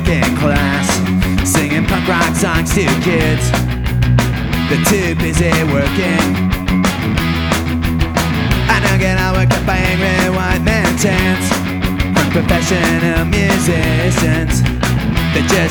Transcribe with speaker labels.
Speaker 1: in class, singing punk rock songs to kids. They're too busy working. I don't get all worked up by angry white men tents, unprofessional musicians. They just